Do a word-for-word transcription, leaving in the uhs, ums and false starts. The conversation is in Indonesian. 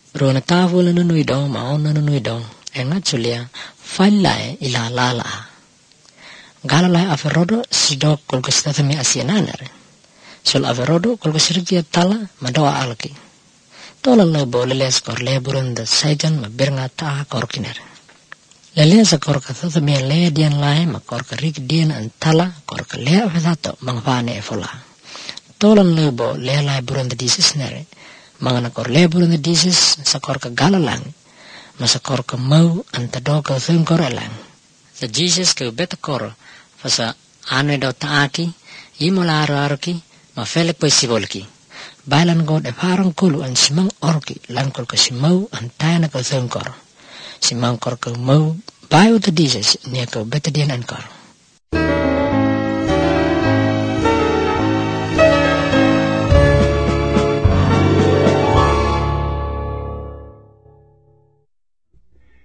Ro na tavo la nunui dong ma on na nunui dong. E nga chulia failai ila lala. Galalai averodo sidok kolko sitatami asiananere. Sol averodo kolko sirgia tala madoa alki. Tola lebo leles kor leburan da saijan ma birnga taa korkinere. Leles kor ka tatami le dian lai ma kor ka rik dian antala kor ka le avetato mangvane e fola. Tola lebo le lai buran da disis nere. Mangana kor leburan da disis sa kor ka galalang. Masa kor ka mau antado ka thun kor elang. Sa Jesus ka beta kor fasa anu do taaki imola aro-aroki ma felek poi sibolki. Bailan god e parang kulu an simang orki lan kor ka simau antana ka thun kor. Simang kor ka mau bayo ta Jesus niya ka beta dian an kor.